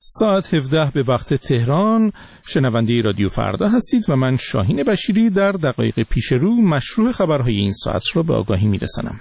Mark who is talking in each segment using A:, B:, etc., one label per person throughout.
A: ساعت 17 به وقت تهران شنونده رادیو فردا هستید و من شاهین بشیری در دقایق پیش رو مشروع خبرهای این ساعت را به آگاهی میرسانم.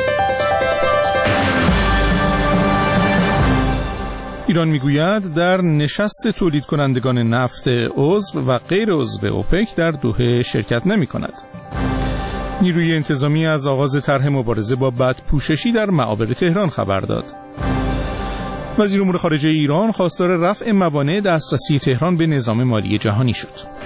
A: ایران میگوید در نشست تولید کنندگان نفت عضو و غیر عضو اوپک در دوحه شرکت نمی کند. نیروی انتظامی از آغاز طرح مبارزه با بدپوششی در معابر تهران خبر داد. وزیر امور خارجه ایران خواستار رفع موانع دسترسی تهران به نظام مالی جهانی شد.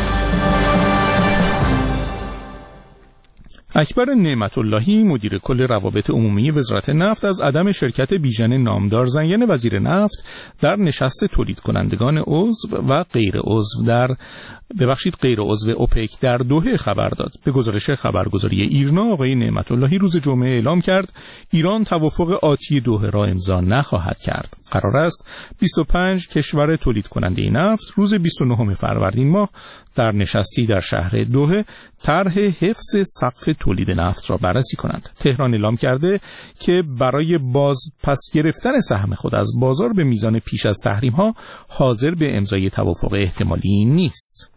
A: اکبر نعمت اللهی مدیر کل روابط عمومی وزارت نفت از عدم شرکت بیژن نامدار زنگن وزیر نفت در نشست تولید کنندگان عضو و غیر عضو اوپک در دوحه خبر داد. به گزارش خبرگزاری ایرنا آقای نعمت اللهی روز جمعه اعلام کرد ایران توافق آتی دوحه را امضا نخواهد کرد. قرار است 25 کشور تولید کننده نفت روز 29 فروردین ماه در نشستی در شهر دوحه طرح حفظ سقف تولید نفت را بررسی کنند. تهران اعلام کرده که برای پس گرفتن سهم خود از بازار به میزان پیش از تحریم‌ها حاضر به امضای توافق احتمالی نیست.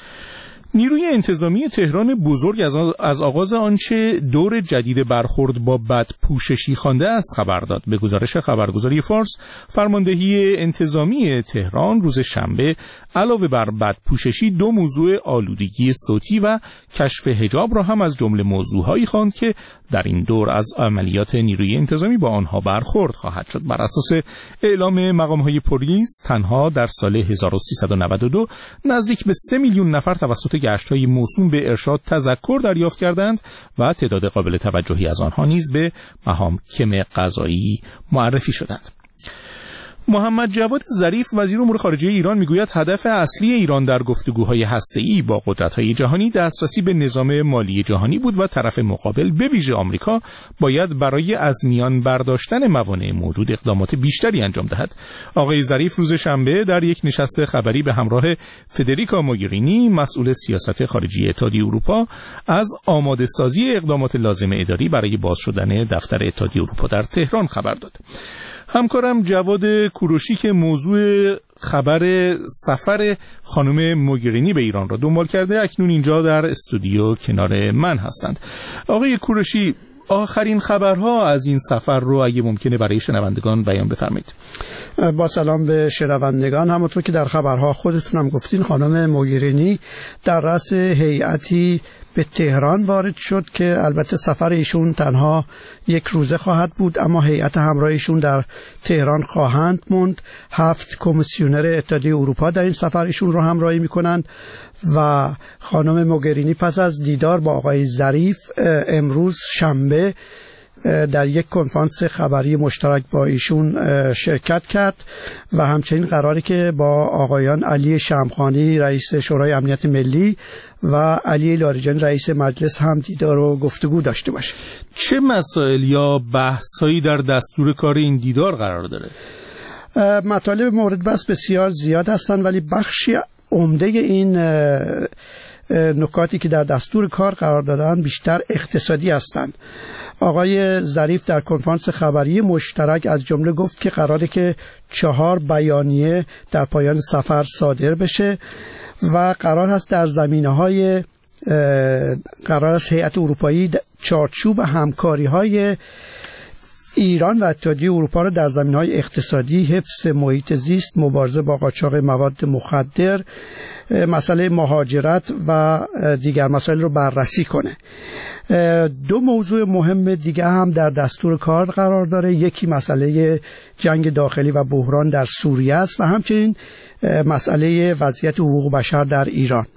A: نیروی انتظامی تهران بزرگ از آغاز آنچه دور جدید برخورد با بدپوششی خوانده است خبر داد. به گزارش خبرگزاری فارس، فرماندهی انتظامی تهران روز شنبه علاوه بر بدپوششی 2 موضوع آلودگی صوتی و کشف حجاب را هم از جمله موضوعهایی خواند که در این دور از عملیات نیروی انتظامی با آنها برخورد خواهد شد. بر اساس اعلام مقام‌های پلیس تنها در سال 1392 نزدیک به 3 میلیون نفر توسط گشت‌های موسوم به ارشاد تذکر دریافت کردند و تعداد قابل توجهی از آنها نیز به محاکم قضایی معرفی شدند. محمد جواد ظریف وزیر امور خارجه ایران میگوید هدف اصلی ایران در گفتگوهای هسته‌ای با قدرت‌های جهانی دسترسی به نظام مالی جهانی بود و طرف مقابل به ویژه آمریکا باید برای از میان برداشتن موانع موجود اقدامات بیشتری انجام دهد. آقای ظریف روز شنبه در یک نشست خبری به همراه فدریکا موگرینی مسئول سیاست خارجی اتحادیه اروپا از آماده‌سازی اقدامات لازم اداری برای باز شدن دفتر اتحادیه اروپا در تهران خبر داد. همکارم جواد کوروشی که موضوع خبر سفر خانم موگرینی به ایران را دنبال کرده اکنون اینجا در استودیو کنار من هستند. آقای کوروشی، آخرین خبرها از این سفر رو اگه ممکنه برای شنوندگان بیان بفرمایید.
B: با سلام به شنوندگان، همونطور که در خبرها خودتون هم گفتین خانم موگرینی در رأس هیئتی به تهران وارد شد که البته سفر ایشون تنها 1 روزه خواهد بود، اما هیئت همراه ایشون در تهران خواهند موند. 7 کمیسیونر اتحادیه اروپا در این سفر ایشون رو همراهی میکنند و خانم موگرینی پس از دیدار با آقای ظریف امروز شنبه در یک کنفرانس خبری مشترک با ایشون شرکت کرد و همچنین قراره که با آقایان علی شمخانی رئیس شورای امنیت ملی و علی لاریجانی رئیس مجلس هم دیدار و گفتگو داشته باشه.
A: چه مسائل یا بحث‌هایی در دستور کار این دیدار قرار داره؟
B: مطالب مورد بحث بسیار زیاد هستند، ولی بخشی عمده این نکاتی که در دستور کار قرار دادن بیشتر اقتصادی هستند. آقای ظریف در کنفرانس خبری مشترک از جمله گفت که قراره که 4 بیانیه در پایان سفر صادر بشه و قرار هست در زمینه‌های قرار است هیئت اروپایی چارچوب همکاری‌های ایران و اتحادیه اروپا را در زمینه‌های اقتصادی، حفظ محیط زیست، مبارزه با قاچاق مواد مخدر، مسئله مهاجرت و دیگر مسائل رو بررسی کنه. 2 موضوع مهم دیگه هم در دستور کار قرار داره. یکی مسئله جنگ داخلی و بحران در سوریه است و همچنین مسئله وضعیت حقوق بشر در ایران.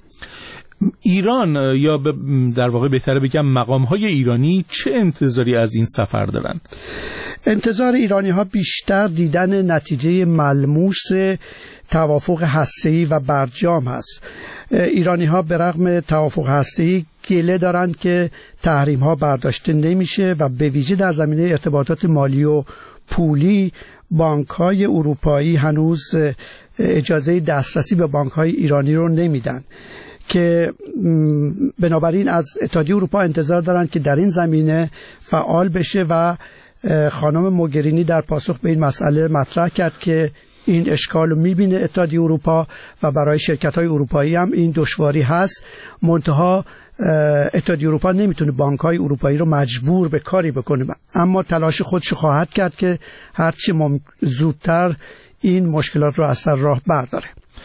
A: ایران یا در واقع بهتره بگم مقام‌های ایرانی چه انتظاری از این سفر دارن؟
B: انتظار ایرانی‌ها بیشتر دیدن نتیجه ملموس توافق هسته‌ای و برجام هست. ایرانی‌ها به رغم توافق هسته‌ای گله دارند که تحریم‌ها برداشته نمیشه و به ویژه در زمینه ارتباطات مالی و پولی بانک‌های اروپایی هنوز اجازه دسترسی به بانک‌های ایرانی رو نمیدن که بنابراین از اتحادیه اروپا انتظار دارند که در این زمینه فعال بشه و خانم موگرینی در پاسخ به این مسئله مطرح کرد که این اشکال رو میبینه اتحادیه اروپا و برای شرکت‌های اروپایی هم این دشواری هست. منتها اتحادیه اروپا نمیتونه بانک‌های اروپایی رو مجبور به کاری بکنه، اما تلاش خودش خواهد کرد که هرچی زودتر این مشکلات رو از سر راه برداره.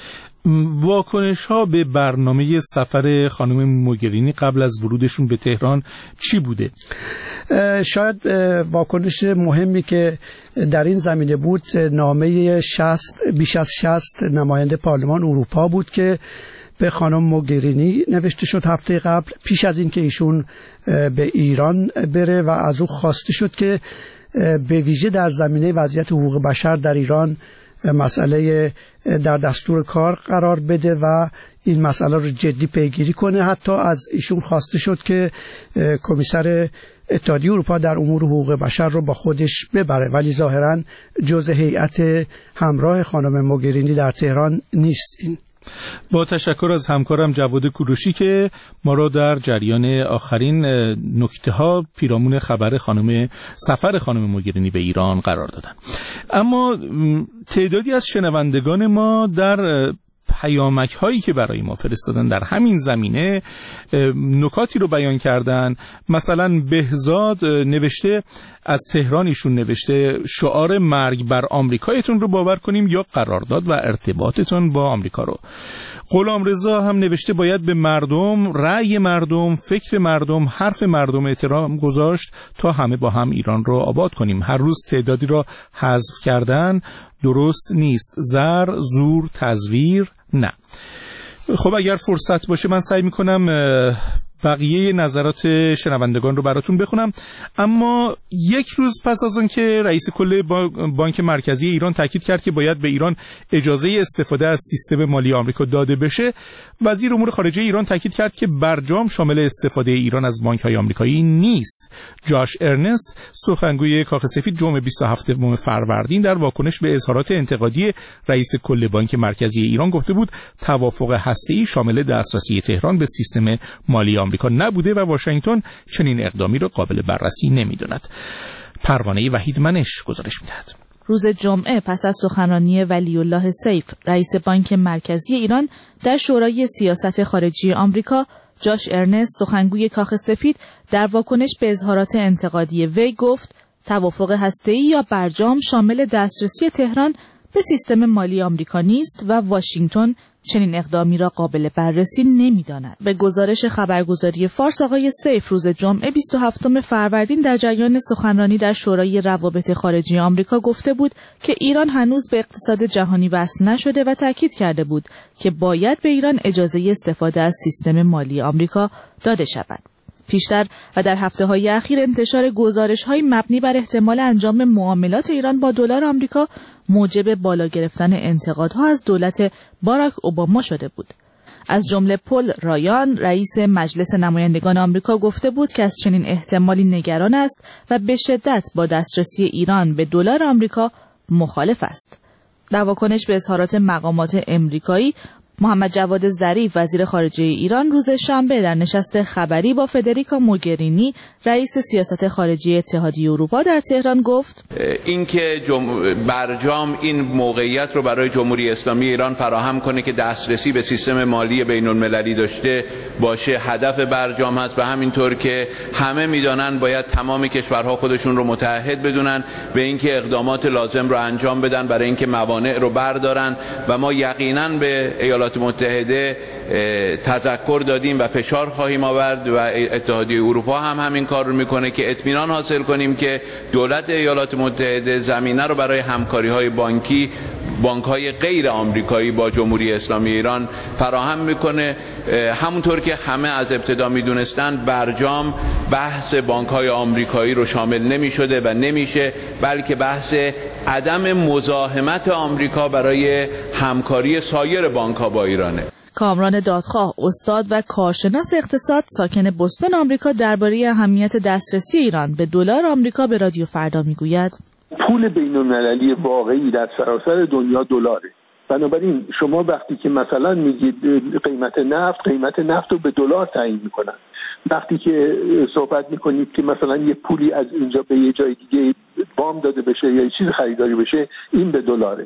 A: واکنش ها به برنامه سفر خانم موگرینی قبل از ورودشون به تهران چی بوده؟
B: شاید واکنش مهمی که در این زمینه بود نامه بیش از 60 نماینده پارلمان اروپا بود که به خانم موگرینی نوشته شد هفته قبل، پیش از این که ایشون به ایران بره، و از او خواسته شد که به ویژه در زمینه وضعیت حقوق بشر در ایران مسئله در دستور کار قرار بده و این مسئله رو جدی پیگیری کنه. حتی از ایشون خواسته شد که کمیسر اتحادیه اروپا در امور حقوق بشر رو با خودش ببره، ولی ظاهراً جزء هیئت همراه خانم موگرینی در تهران نیست. این
A: با تشکر از همکارم جواد کوروشی که ما را در جریان آخرین نکته ها پیرامون سفر خانم موگرینی به ایران قرار دادن. اما تعدادی از شنوندگان ما در پیامک هایی که برای ما فرستادن در همین زمینه نکاتی رو بیان کردن. مثلا بهزاد نوشته از تهران، ایشون نوشته شعار مرگ بر آمریکایتون رو باور کنیم یا قرارداد و ارتباطتون با آمریکا رو. غلامرضا هم نوشته باید به مردم، رأی مردم، فکر مردم، حرف مردم احترام گذاشت تا همه با هم ایران رو آباد کنیم. هر روز تعدادی را حذف کردن درست نیست. زر، زور، تزویر نه. خب اگر فرصت باشه من سعی میکنم بقیه نظرات شنوندگان رو براتون بخونم. اما یک روز پس از آن که رئیس کل بانک مرکزی ایران تاکید کرد که باید به ایران اجازه استفاده از سیستم مالی آمریکا داده بشه، وزیر امور خارجه ایران تاکید کرد که برجام شامل استفاده ایران از بانک‌های آمریکایی نیست. جاش ارنست، سخنگوی کاخ سفید، جمعه 27 فروردین در واکنش به اظهارات انتقادی رئیس کل بانک مرکزی ایران گفته بود توافق هسته‌ای شامل دسترسی تهران به سیستم مالی آمریکا نبوده و واشنگتن چنین اقدامی را قابل بررسی نمی‌داند. پروانه وحید منش گزارش می‌دهد.
C: روز جمعه پس از سخنرانی ولی الله سیف رئیس بانک مرکزی ایران در شورای سیاست خارجی آمریکا، جاش ارنست سخنگوی کاخ سفید در واکنش به اظهارات انتقادی وی گفت توافق هسته‌ای یا برجام شامل دسترسی تهران به سیستم مالی آمریکا نیست و واشنگتن چنین اقدامی را قابل بررسی نمی‌داند. به گزارش خبرگزاری فارس، آقای سیف روز جمعه 27 فروردین در جریان سخنرانی در شورای روابط خارجی آمریکا گفته بود که ایران هنوز به اقتصاد جهانی وصل نشده و تاکید کرده بود که باید به ایران اجازه استفاده از سیستم مالی آمریکا داده شود. پیشتر و در هفته‌های اخیر انتشار گزارش‌های مبنی بر احتمال انجام معاملات ایران با دلار آمریکا موجب بالا گرفتن انتقادها از دولت باراک اوباما شده بود. از جمله پل رایان، رئیس مجلس نمایندگان آمریکا، گفته بود که از چنین احتمالی نگران است و به شدت با دسترسی ایران به دلار آمریکا مخالف است. در واکنش به اظهارات مقامات امریکایی، محمد جواد ظریف وزیر خارجه ایران روز شنبه در نشست خبری با فدریکا موگرینی رئیس سیاست خارجی اتحادیه اروپا در تهران گفت
D: اینکه برجام این موقعیت رو برای جمهوری اسلامی ایران فراهم کنه که دسترسی به سیستم مالی بین‌المللی داشته باشه هدف برجام هست و همینطور که همه میدونن باید تمام کشورها خودشون رو متحد بدونن به اینکه اقدامات لازم رو انجام بدن برای اینکه موانع رو بردارن و ما یقینا به ایالات متحده تذکر دادیم و فشار خواهیم آورد و اتحادیه اروپا هم همین کار رو میکنه که اطمینان حاصل کنیم که دولت ایالات متحده زمینه رو برای همکاری‌های بانکی بانک‌های غیر آمریکایی با جمهوری اسلامی ایران فراهم میکنه. همونطور که همه از ابتدا میدونستند برجام بحث بانک‌های آمریکایی رو شامل نمیشده و نمیشه، بلکه بحث عدم مزاحمت آمریکا برای همکاری سایر بانک‌ها با ایرانه.
C: کامران دادخواه، استاد و کارشناس اقتصاد ساکن بوستون آمریکا، درباره اهمیت دسترسی ایران به دلار آمریکا به رادیو فردا میگوید
E: پول بین‌المللی واقعی در سراسر دنیا دلاره. بنابراین شما وقتی که مثلا میگید قیمت نفت رو به دلار تعیین میکنن، وقتی که صحبت میکنید که مثلا یه پولی از اینجا به یه جای دیگه وام داده بشه یا یه چیز خریداری بشه، این به دلاره.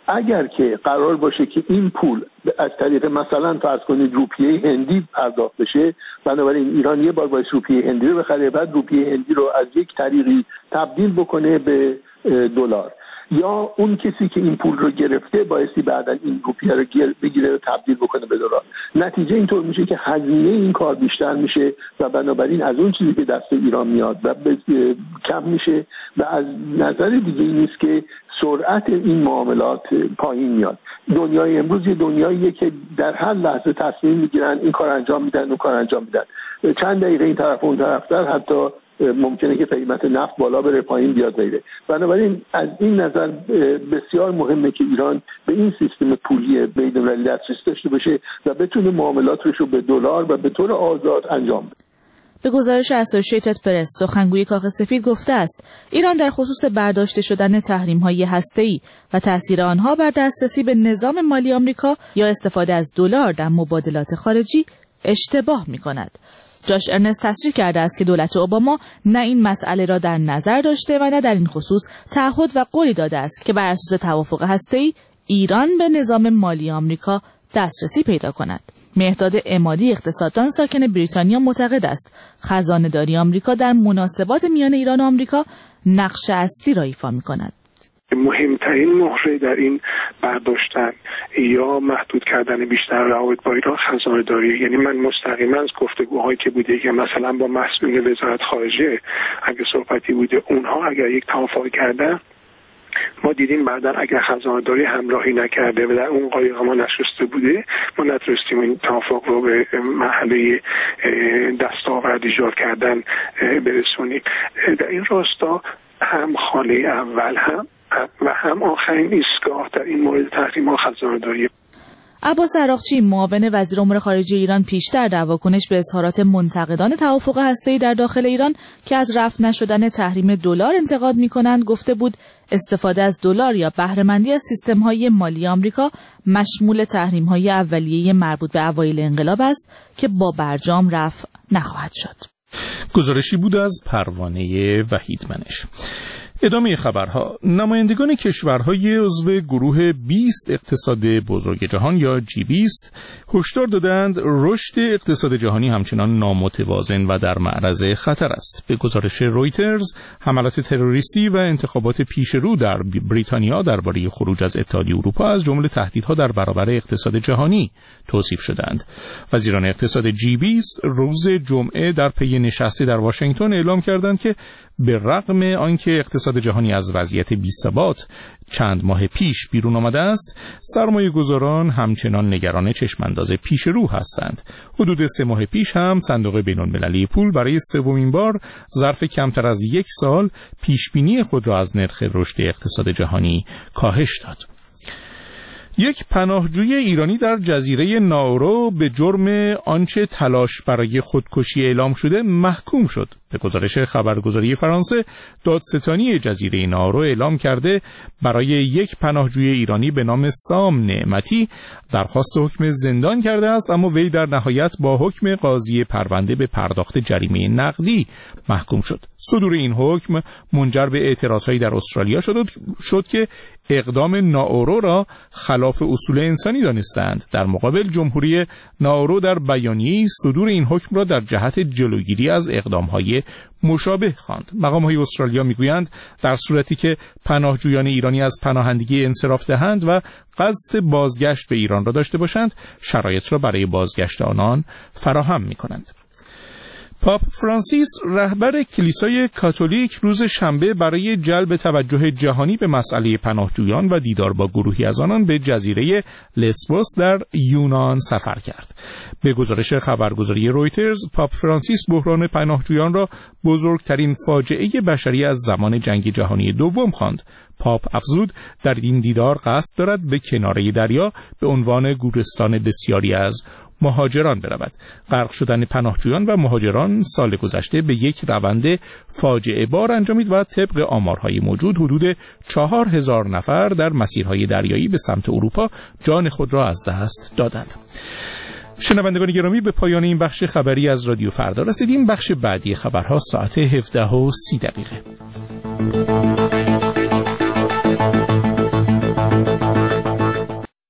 E: اگر که قرار باشه که این پول از طریق مثلا فرض کنید روپیه هندی پرداخت بشه، بنابراین ایران یه بار باید روپیه هندی رو بخره، بعد روپیه هندی رو از یک طریقی تبدیل بکنه به دلار، یا اون کسی که این پول رو گرفته بایستی بعدا این روپیه رو بگیره و تبدیل بکنه به دلار. نتیجه اینطور میشه که هزینه این کار بیشتر میشه و بنابراین از اون چیزی که دست ایران میاد و کم میشه و از نظر دیگه این نیست که سرعت این معاملات پایین میاد. دنیای امروز یه دنیاییه که در هر لحظه تصمیم میگیرن این کار انجام میدن اون کار انجام میدن، چند دقیقه این طرف اون طرفتر حتی ممکنه که قیمت نفت بالا بره پایین بیاد بره. بنابراین از این نظر بسیار مهمه که ایران به این سیستم پولی بین‌المللی دسترسی داشته باشه و بتونه معاملاتش رو به دلار و به طور آزاد انجام بده.
C: به گزارش اسوسییتد پرس، سخنگوی کاخ سفید گفته است ایران در خصوص برداشته شدن تحریم‌های هسته‌ای و تأثیر آنها بر دسترسی به نظام مالی آمریکا یا استفاده از دلار در مبادلات خارجی اشتباه می‌کند. جاش ارنست تصریح کرده است که دولت اوباما نه این مسئله را در نظر داشته و نه در این خصوص تعهد و قولی داده است که بر اساس توافق هسته‌ای ایران به نظام مالی آمریکا دسترسی پیدا کند. مهرداد عمادی، اقتصاددان ساکن بریتانیا، معتقد است خزانه‌داری آمریکا در مناسبات میان ایران و آمریکا نقش اصلی را ایفا می‌کند.
F: مهمترین مهره در این برداشتن یا محدود کردن بیشتر روابط با ایران خزانه‌داری، یعنی من مستقیما از گفتگوهایی که بوده که مثلا با مسئولین وزارت خارجه اگه صحبتی بوده، اونها اگر یک توافق کردن، ما دیدیم بعداً اگر خزانه‌داری همراهی نکرده و در اون قایق ما نشسته بوده، ما نتونستیم این توافق رو به مرحله دستاورد ایجاد کردن برسونیم. در این راستا هم خاله اول و هم آخرین ایستگاه در این مورد تحریم ها خزانه‌داری.
C: عباس عراقچی، معاون وزیر امور خارجه ایران، پیشتر در واکنش به اظهارات منتقدان توافق هسته‌ای در داخل ایران که از رفع نشدن تحریم دلار انتقاد می‌کنند گفته بود استفاده از دلار یا بهره مندی از سیستم‌های مالی آمریکا مشمول تحریم‌های اولیه مربوط به اوایل انقلاب است که با برجام رفع نخواهد شد.
A: گزارشی بود از پروانه وحیدمنش. ادامه خبرها. نمایندگان کشورهای عضو گروه 20 اقتصاد بزرگ جهان یا G20 هشدار دادند رشد اقتصاد جهانی همچنان نامتوازن و در معرض خطر است. به گزارش رویترز، حملات تروریستی و انتخابات پیشرو در بریتانیا درباره خروج از اتحادیه اروپا از جمله تهدیدها در برابر اقتصاد جهانی توصیف شدند. وزیران اقتصاد G20 روز جمعه در پی نشستی در واشنگتن اعلام کردند که به رغم آنکه اقتصاد جهانی از وضعیت بی‌ثبات چند ماه پیش بیرون آمده است، سرمایه‌گذاران همچنان نگران چشمانداز پیش رو هستند. حدود 3 ماه پیش هم صندوق بین‌المللی پول برای سومین بار ظرف کمتر از 1 سال پیشبینی خود را از نرخ رشد اقتصاد جهانی کاهش داد. یک پناهجوی ایرانی در جزیره ناورو به جرم آنچه تلاش برای خودکشی اعلام شده محکوم شد. به گزارش خبرگزاری فرانسه، دادستانی جزیره ناورو اعلام کرده برای یک پناهجوی ایرانی به نام سام نعمتی درخواست حکم زندان کرده است، اما وی در نهایت با حکم قاضی پرونده به پرداخت جریمه نقدی محکوم شد. صدور این حکم منجر به اعتراضهایی در استرالیا شد که اقدام ناورو را خلاف اصول انسانی دانستند. در مقابل جمهوری ناورو در بیانیه‌ای صدور این حکم را در جهت جلوگیری از اقدام‌های مشابه خواند. مقام‌های استرالیا می‌گویند در صورتی که پناهجویان ایرانی از پناهندگی انصراف دهند و قصد بازگشت به ایران را داشته باشند، شرایط را برای بازگشت آنان فراهم می‌کنند. پاپ فرانسیس، رهبر کلیسای کاتولیک، روز شنبه برای جلب توجه جهانی به مسئله پناهجویان و دیدار با گروهی از آنان به جزیره لسبوس در یونان سفر کرد. به گزارش خبرگزاری رویترز، پاپ فرانسیس بحران پناهجویان را بزرگترین فاجعه بشری از زمان جنگ جهانی دوم خواند. پاپ افزود در این دیدار قصد دارد به کناره دریا به عنوان گورستان بسیاری از مهاجران برود. غرق شدن پناهجویان و مهاجران سال گذشته به یک روند فاجعه بار انجامید و طبق آمارهای موجود حدود 4000 نفر در مسیرهای دریایی به سمت اروپا جان خود را از دست دادند. شنوندگان گرامی، به پایان این بخش خبری از رادیو فردا رسیدیم. بخش بعدی خبرها ساعت 17:30.